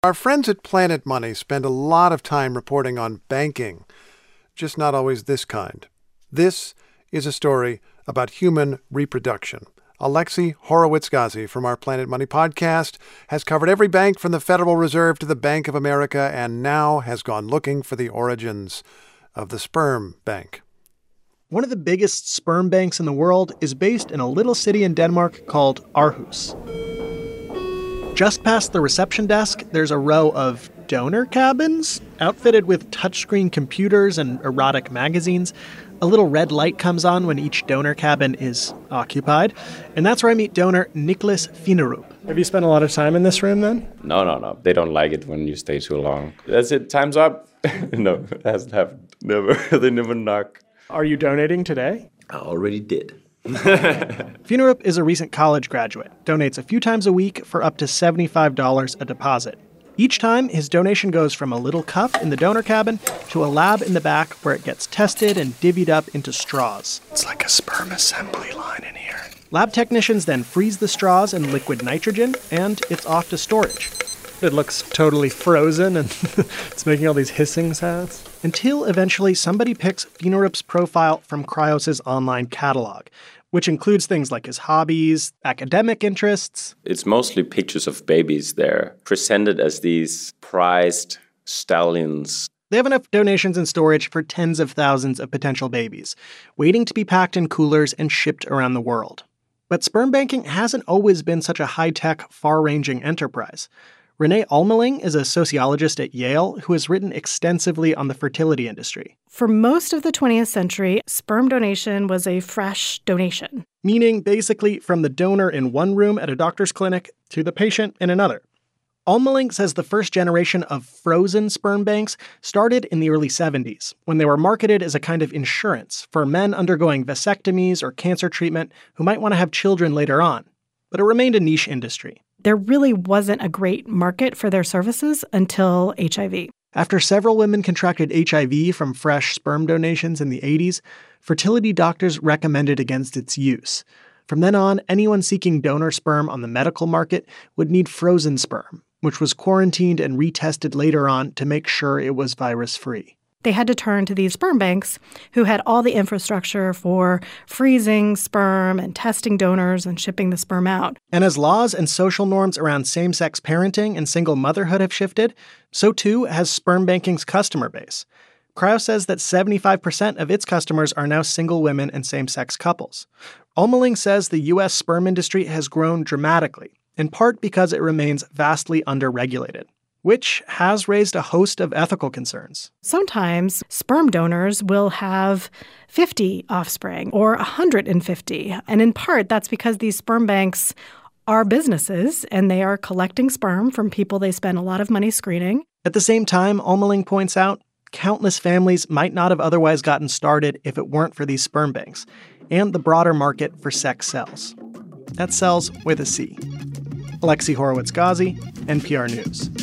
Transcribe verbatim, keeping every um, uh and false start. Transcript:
Our friends at Planet Money spend a lot of time reporting on banking, just not always this kind. This is a story about human reproduction. Alexi Horowitz-Ghazi from our Planet Money podcast has covered every bank from the Federal Reserve to the Bank of America and now has gone looking for the origins of the sperm bank. One of the biggest sperm banks in the world is based in a little city in Denmark called Aarhus. Just past the reception desk, there's a row of donor cabins outfitted with touchscreen computers and erotic magazines. A little red light comes on when each donor cabin is occupied. And that's where I meet donor Niklas Finderup. Have you spent a lot of time in this room then? No, no, no. They don't like it when you stay too long. That's it. Time's up. No, it hasn't happened. Never. They never knock. Are you donating today? I already did. Finderup is a recent college graduate, donates a few times a week for up to seventy-five dollars a deposit. Each time, his donation goes from a little cup in the donor cabin to a lab in the back where it gets tested and divvied up into straws. It's like a sperm assembly line in here. Lab technicians then freeze the straws in liquid nitrogen, and it's off to storage. It looks totally frozen, and it's making all these hissing sounds. Until eventually somebody picks Finderup's profile from Cryos' online catalog, which includes things like his hobbies, academic interests. It's mostly pictures of babies there, presented as these prized stallions. They have enough donations in storage for tens of thousands of potential babies, waiting to be packed in coolers and shipped around the world. But sperm banking hasn't always been such a high-tech, far-ranging enterprise. Renee Almeling is a sociologist at Yale who has written extensively on the fertility industry. For most of the twentieth century, sperm donation was a fresh donation. Meaning basically from the donor in one room at a doctor's clinic to the patient in another. Almeling says the first generation of frozen sperm banks started in the early seventies, when they were marketed as a kind of insurance for men undergoing vasectomies or cancer treatment who might want to have children later on. But it remained a niche industry. There really wasn't a great market for their services until H I V. After several women contracted H I V from fresh sperm donations in the eighties, fertility doctors recommended against its use. From then on, anyone seeking donor sperm on the medical market would need frozen sperm, which was quarantined and retested later on to make sure it was virus-free. They had to turn to these sperm banks who had all the infrastructure for freezing sperm and testing donors and shipping the sperm out. And as laws and social norms around same-sex parenting and single motherhood have shifted, so too has sperm banking's customer base. Cryos says that seventy-five percent of its customers are now single women and same-sex couples. Almeling says the U S sperm industry has grown dramatically, in part because it remains vastly under-regulated, which has raised a host of ethical concerns. Sometimes sperm donors will have fifty offspring or one hundred fifty. And in part, that's because these sperm banks are businesses and they are collecting sperm from people they spend a lot of money screening. At the same time, Almeling points out, countless families might not have otherwise gotten started if it weren't for these sperm banks and the broader market for sex cells. That's cells with a C. Alexi Horowitz-Ghazi, N P R News.